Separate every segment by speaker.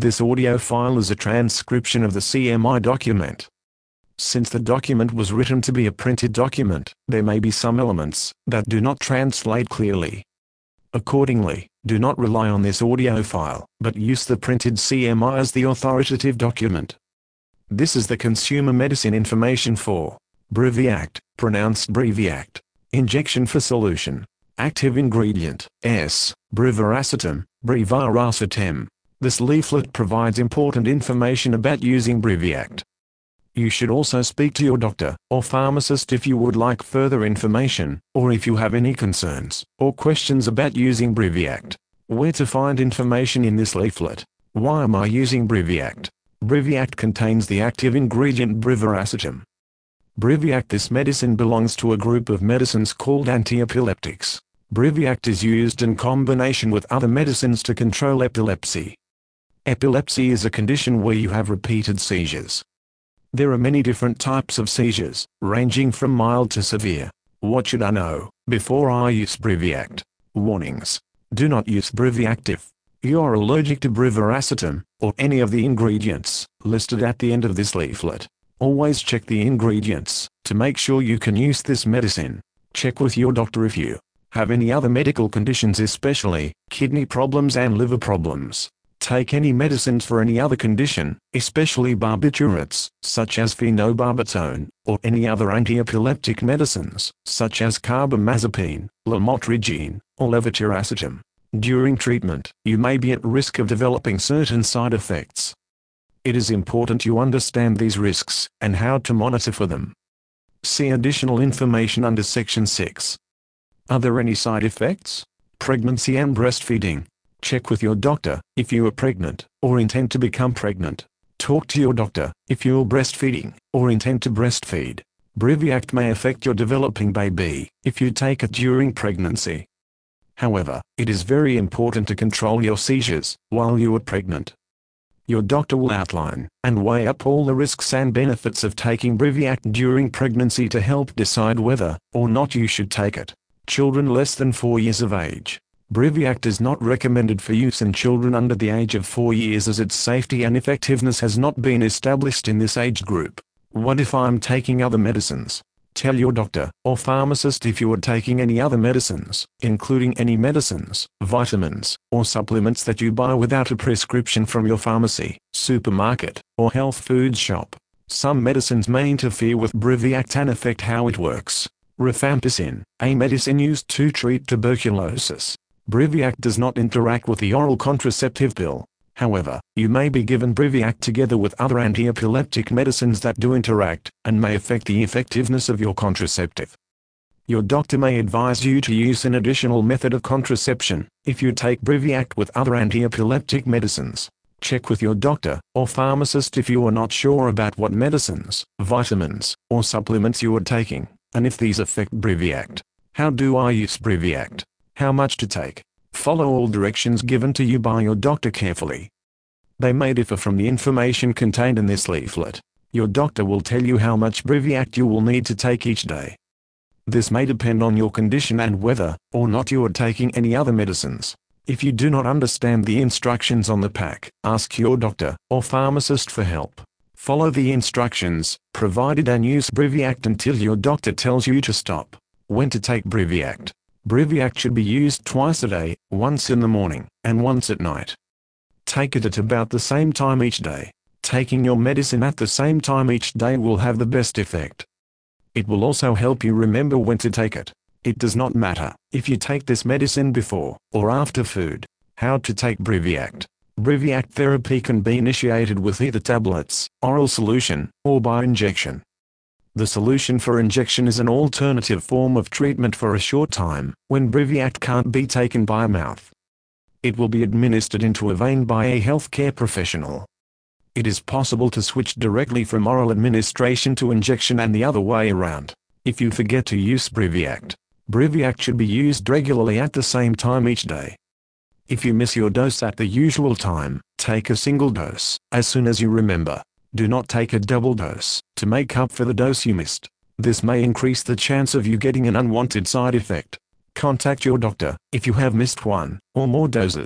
Speaker 1: This audio file is a transcription of the CMI document. Since the document was written to be a printed document, there may be some elements that do not translate clearly. Accordingly, do not rely on this audio file, but use the printed CMI as the authoritative document. This is the consumer medicine information for Briviact, pronounced Breviact. Injection for solution. Active ingredient, S. Brivaracetam, Brivaracetam. This leaflet provides important information about using Briviact. You should also speak to your doctor or pharmacist if you would like further information, or if you have any concerns or questions about using Briviact. Where to find information in this leaflet? Why am I using Briviact? Briviact contains the active ingredient Brivaracetam. Briviact. This medicine belongs to a group of medicines called antiepileptics. Briviact is used in combination with other medicines to control epilepsy. Epilepsy is a condition where you have repeated seizures. There are many different types of seizures, ranging from mild to severe. What should I know before I use Briviact? Warnings. Do not use Briviact if you are allergic to Brivaracetam, or any of the ingredients listed at the end of this leaflet. Always check the ingredients to make sure you can use this medicine. Check with your doctor if you have any other medical conditions, especially kidney problems and liver problems. Take any medicines for any other condition, especially barbiturates, such as phenobarbital, or any other antiepileptic medicines, such as carbamazepine, lamotrigine, or levetiracetam. During treatment, you may be at risk of developing certain side effects. It is important you understand these risks and how to monitor for them. See additional information under Section 6. Are there any side effects? Pregnancy and breastfeeding. Check with your doctor if you are pregnant or intend to become pregnant. Talk to your doctor if you are breastfeeding or intend to breastfeed. Briviact may affect your developing baby if you take it during pregnancy. However, it is very important to control your seizures while you are pregnant. Your doctor will outline and weigh up all the risks and benefits of taking Briviact during pregnancy to help decide whether or not you should take it. Children less than 4 years of age. Briviact is not recommended for use in children under the age of 4 years as its safety and effectiveness has not been established in this age group. What if I'm taking other medicines? Tell your doctor or pharmacist if you are taking any other medicines, including any medicines, vitamins, or supplements that you buy without a prescription from your pharmacy, supermarket, or health food shop. Some medicines may interfere with Briviact and affect how it works. Rifampicin, a medicine used to treat tuberculosis. Briviact does not interact with the oral contraceptive pill. However, you may be given Briviact together with other antiepileptic medicines that do interact, and may affect the effectiveness of your contraceptive. Your doctor may advise you to use an additional method of contraception if you take Briviact with other antiepileptic medicines. Check with your doctor or pharmacist if you are not sure about what medicines, vitamins, or supplements you are taking, and if these affect Briviact. How do I use Briviact? How much to take? Follow all directions given to you by your doctor carefully. They may differ from the information contained in this leaflet. Your doctor will tell you how much Briviact you will need to take each day. This may depend on your condition and whether or not you are taking any other medicines. If you do not understand the instructions on the pack, ask your doctor or pharmacist for help. Follow the instructions provided and use Briviact until your doctor tells you to stop. When to take Briviact? Briviact should be used twice a day, once in the morning and once at night. Take it at about the same time each day. Taking your medicine at the same time each day will have the best effect. It will also help you remember when to take it. It does not matter if you take this medicine before or after food. How to take Briviact? Briviact therapy can be initiated with either tablets, oral solution, or by injection. The solution for injection is an alternative form of treatment for a short time, when Briviact can't be taken by mouth. It will be administered into a vein by a healthcare professional. It is possible to switch directly from oral administration to injection and the other way around. If you forget to use Briviact, Briviact should be used regularly at the same time each day. If you miss your dose at the usual time, take a single dose as soon as you remember. Do not take a double dose to make up for the dose you missed. This may increase the chance of you getting an unwanted side effect. Contact your doctor if you have missed one or more doses.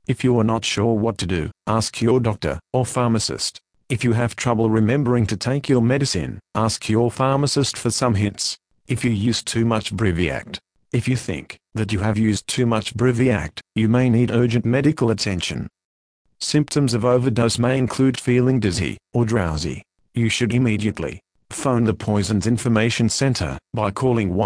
Speaker 1: If you are not sure what to do, ask your doctor or pharmacist. If you have trouble remembering to take your medicine, ask your pharmacist for some hints. If you use too much Briviact. If you think that you have used too much Briviact, you may need urgent medical attention. Symptoms of overdose may include feeling dizzy or drowsy. You should immediately phone the Poisons Information Center by calling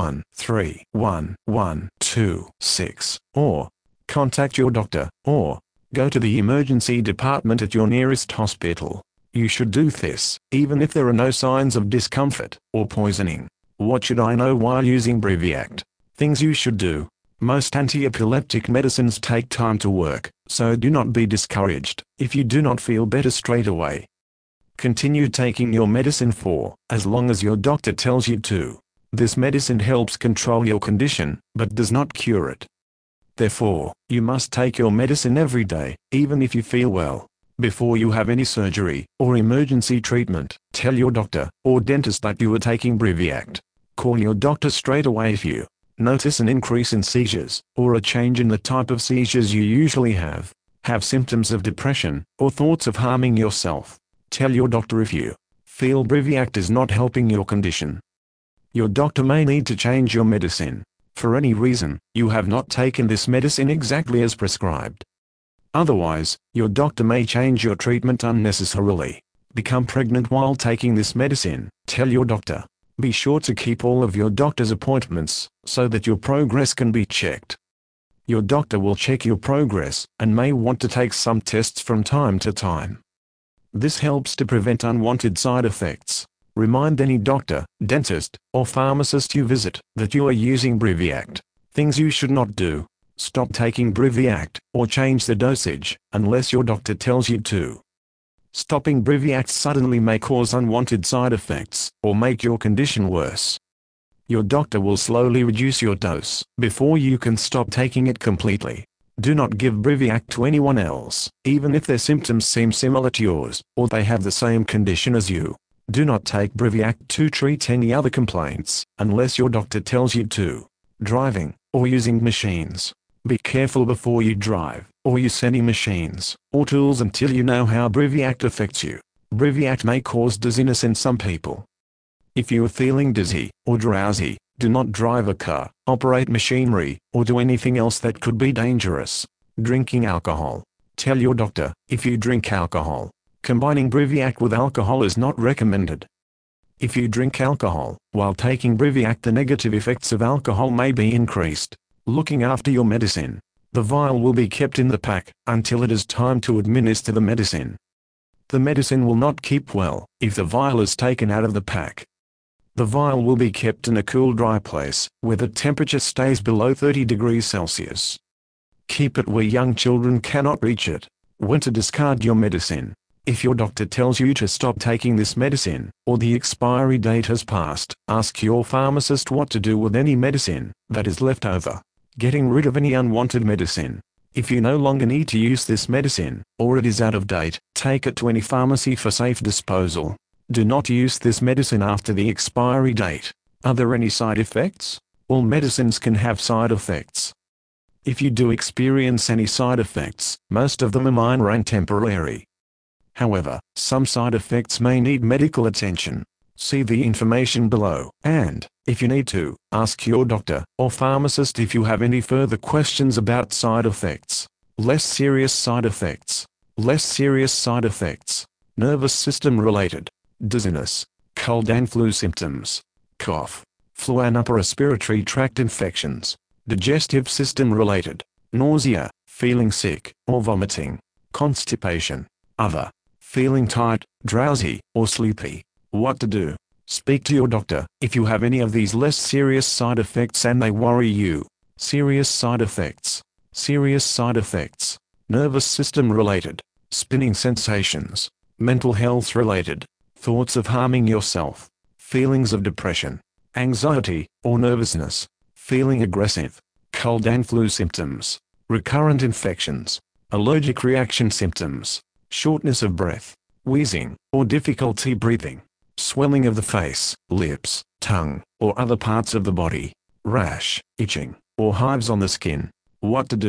Speaker 1: 1-311-26, or contact your doctor, or go to the emergency department at your nearest hospital. You should do this, even if there are no signs of discomfort or poisoning. What should I know while using Briviact? Things you should do. Most anti-epileptic medicines take time to work, so do not be discouraged if you do not feel better straight away. Continue taking your medicine for as long as your doctor tells you to. This medicine helps control your condition, but does not cure it. Therefore, you must take your medicine every day, even if you feel well. Before you have any surgery or emergency treatment, tell your doctor or dentist that you are taking Briviact. Call your doctor straight away if you notice an increase in seizures, or a change in the type of seizures you usually have symptoms of depression, or thoughts of harming yourself. Tell your doctor if you feel Briviact is not helping your condition. Your doctor may need to change your medicine. For any reason, you have not taken this medicine exactly as prescribed. Otherwise, your doctor may change your treatment unnecessarily. Become pregnant while taking this medicine. Tell your doctor. Be sure to keep all of your doctor's appointments, so that your progress can be checked. Your doctor will check your progress, and may want to take some tests from time to time. This helps to prevent unwanted side effects. Remind any doctor, dentist, or pharmacist you visit, that you are using Briviact. Things you should not do. Stop taking Briviact, or change the dosage, unless your doctor tells you to. Stopping Briviact suddenly may cause unwanted side effects, or make your condition worse. Your doctor will slowly reduce your dose, before you can stop taking it completely. Do not give Briviact to anyone else, even if their symptoms seem similar to yours, or they have the same condition as you. Do not take Briviact to treat any other complaints, unless your doctor tells you to. Driving, or using machines. Be careful before you drive, or use any machines, or tools until you know how Briviact affects you. Briviact may cause dizziness in some people. If you are feeling dizzy, or drowsy, do not drive a car, operate machinery, or do anything else that could be dangerous. Drinking alcohol. Tell your doctor, if you drink alcohol. Combining Briviact with alcohol is not recommended. If you drink alcohol, while taking Briviact, the negative effects of alcohol may be increased. Looking after your medicine. The vial will be kept in the pack, until it is time to administer the medicine. The medicine will not keep well, if the vial is taken out of the pack. The vial will be kept in a cool, dry place, where the temperature stays below 30 degrees Celsius. Keep it where young children cannot reach it. When to discard your medicine. If your doctor tells you to stop taking this medicine, or the expiry date has passed, ask your pharmacist what to do with any medicine that is left over. Getting rid of any unwanted medicine. If you no longer need to use this medicine, or it is out of date, take it to any pharmacy for safe disposal. Do not use this medicine after the expiry date. Are there any side effects? All medicines can have side effects. If you do experience any side effects, most of them are minor and temporary. However, some side effects may need medical attention. See the information below, and, if you need to, ask your doctor or pharmacist if you have any further questions about side effects. Less serious side effects. Less serious side effects. Nervous system related. Dizziness. Cold and flu symptoms. Cough. Flu and upper respiratory tract infections. Digestive system related. Nausea, feeling sick, or vomiting. Constipation. Other. Feeling tired, drowsy, or sleepy. What to do? Speak to your doctor if you have any of these less serious side effects and they worry you. Serious side effects. Serious side effects. Nervous system related. Spinning sensations. Mental health related. Thoughts of harming yourself. Feelings of depression. Anxiety, or nervousness. Feeling aggressive. Cold and flu symptoms. Recurrent infections. Allergic reaction symptoms. Shortness of breath. Wheezing, or difficulty breathing. Swelling of the face, lips, tongue, or other parts of the body. Rash, itching, or hives on the skin. What to do?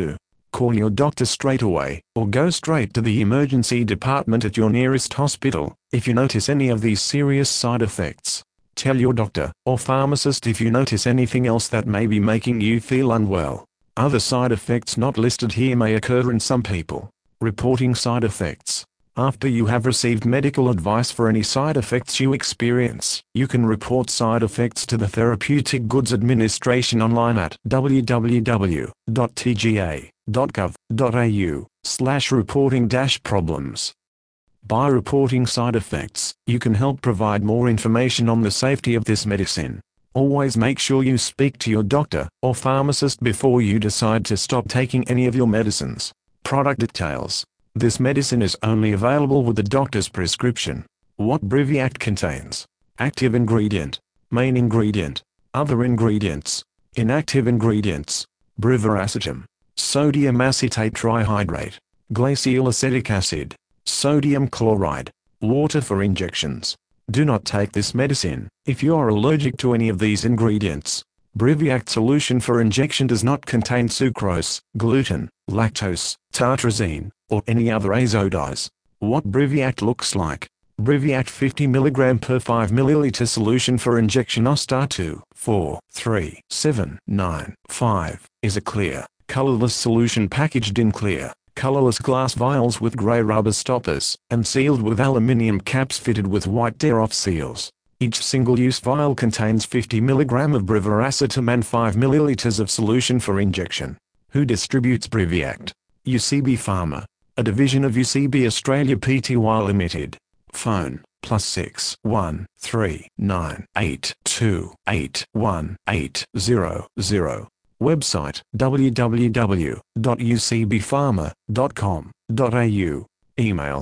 Speaker 1: Call your doctor straight away, or go straight to the emergency department at your nearest hospital, if you notice any of these serious side effects. Tell your doctor or pharmacist if you notice anything else that may be making you feel unwell. Other side effects not listed here may occur in some people. Reporting side effects. After you have received medical advice for any side effects you experience, you can report side effects to the Therapeutic Goods Administration online at www.tga.gov.au/reporting-problems. By reporting side effects, you can help provide more information on the safety of this medicine. Always make sure you speak to your doctor or pharmacist before you decide to stop taking any of your medicines. Product details. This medicine is only available with a doctor's prescription. What Briviact contains. Active ingredient. Main ingredient. Other ingredients. Inactive ingredients. Brivaracetam. Sodium acetate trihydrate. Glacial acetic acid. Sodium chloride. Water for injections. Do not take this medicine if you are allergic to any of these ingredients. Briviact solution for injection does not contain sucrose, gluten, lactose, tartrazine, or any other azodies. What Briviact looks like. Briviact 50 mg per 5 ml solution for injection OSTAR 2, 4, 3, 7, 9, 5 is a clear, colorless solution packaged in clear, colorless glass vials with gray rubber stoppers, and sealed with aluminium caps fitted with white tear-off seals. Each single-use vial contains 50 mg of brivaracetam and 5 ml of solution for injection. Who distributes Briviact? UCB Pharma, a division of UCB Australia Pty Limited. Phone, +6 1 3 9 8 2 8 1 8 0 0. Website www.ucbpharma.com.au. Email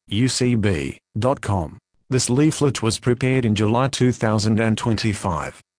Speaker 1: ucbcares.au@ucb.com. This leaflet was prepared in July 2025.